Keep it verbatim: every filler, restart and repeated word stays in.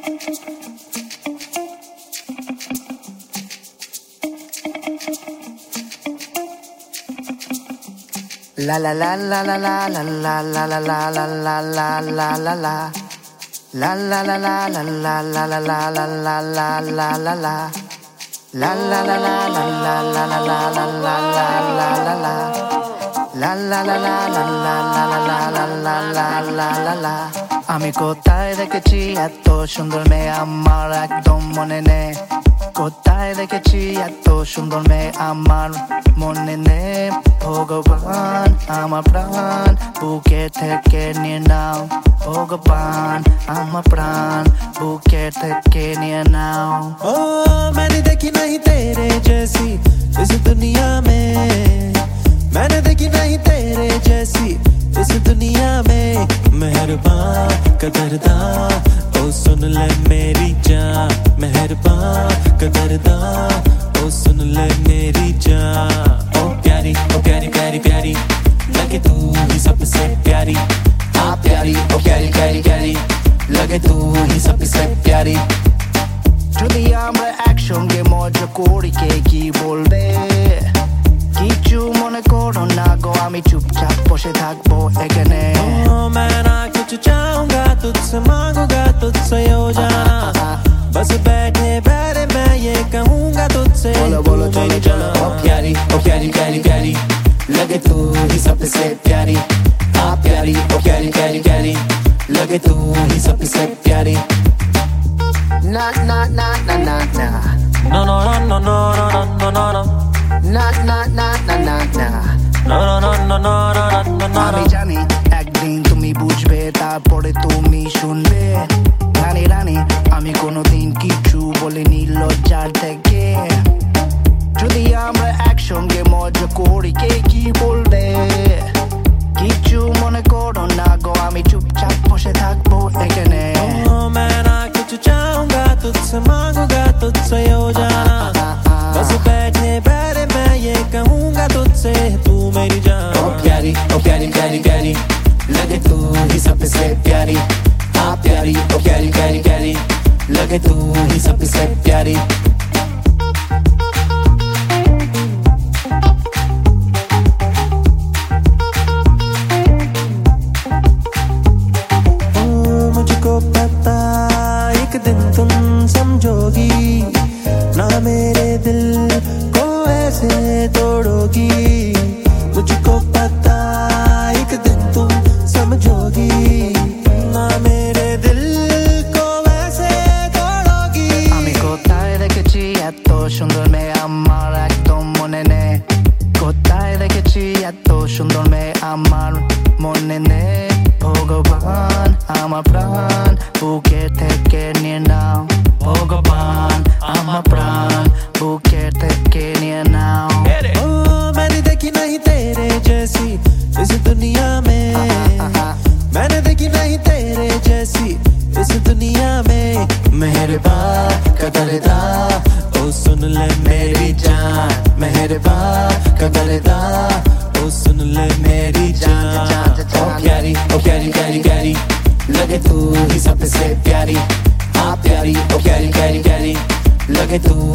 La la la la la la la la la la la la la la la la la La la la la la la la la la la la la la la la La la la la la la la la la la la la la la La la la la la la la la la la la la la la আমি কোথায় দেখেছি এত সুন্দর মেয়ে আমার একদম মনে নেই কোথায় দেখেছি এত সুন্দর মেয়ে আমার মনে নেই ভগবান আমার প্রাণ বুকে থেকে নিয়ে নাও भगवान আমার প্রাণ বুকে থেকে নিয়ে নাও ओ मैंने देखी नहीं तेरे जैसी इस दुनिया में मैंने देखी नहीं तेरे जैसी इस दुनिया में मेहरबान कदरदान ओ सुन ले मेरी जान मेहरबान कदरदान ओ सुन ले मेरी जान ओ प्यारी ओ प्यारी प्यारी प्यारी लगे तू ही सबसे प्यारी आ प्यारी ओ प्यारी प्यारी प्यारी लगे तू ही सबसे प्यारी যদি আমরা একসঙ্গে মজা করি কে কি বলবে কিছু মনে করো না গো আমি চুপচাপ বসে থাকবো এখানে मैं ना कुछ चाहूंगा तुझसे मांगूंगा तुझसे हो जाना बस बैठे बैठे मैं ये कहूंगा तुझसे बोलो बोलो चलो चलो ओ प्यारी ओ प्यारी प्यारी प्यारी लगे तू ही सबसे प्यारी आ प्यारी ओ प्यारी प्यारी प्यारी लगे तू ही सबसे प्यारी ना ना ना ना ना ना no no no no no no no no no না না না না না না no no no no no no no আমি জানি একদিন তুমি বুঝবে তারপরে তুমি শুনবে রানী রানী আমি কোনোদিন কিছু বলিনি লজ্জার থেকে যদি আমরা একসঙ্গে মজা করি কে কি বলবে কিছু মনে করো না গো আমি চুপচাপ বসে থাকবো এখানে मैं ना कुछ चाहूंगा तुझसे मांगूंगा तुझसे हो जाना बस बैठे बैठे मैं ये कहूंगा तुझसे तू मेरी जान ओ प्यारी ओ प्यारी प्यारी प्यारी लगे तू ही सबसे प्यारी आ प्यारी ओ प्यारी प्यारी प्यारी लगे तू ही सबसे प्यारी मुझको पता एक दिन तुम समझोगी ना मेरे दिल को ऐसे तोड़ोगी मुझको पता एक दिन तुम समझोगी ना मेरे दिल को ऐसे तोड़ोगी আমি কোথায় দেখেছি এত সুন্দর মেয়ে আমার একদম মনে নেই কোথায় দেখেছি এত সুন্দর মেয়ে আমার মনে নেই ভগবান আমার প্রাণ বুকে থেকে নিয়ে নাও ভগবান আমার প্রাণ বুকে থেকে নিয়ে নাও ओ मैंने देखी नहीं तेरे जैसी इस दुनिया में मैंने देखी नहीं तेरे जैसी इस दुनिया में मेहरबान कदरदान ओ सुन ले मेरी जान मेहरबान कदरदान ओ सुन ले मेरी जान ओ प्यारी ओ प्यारी प्यारी प्यारी लगे तू ही सबसे प्यारी आ प्यारी ओ प्यारी प्यारी प्यारी लगे तू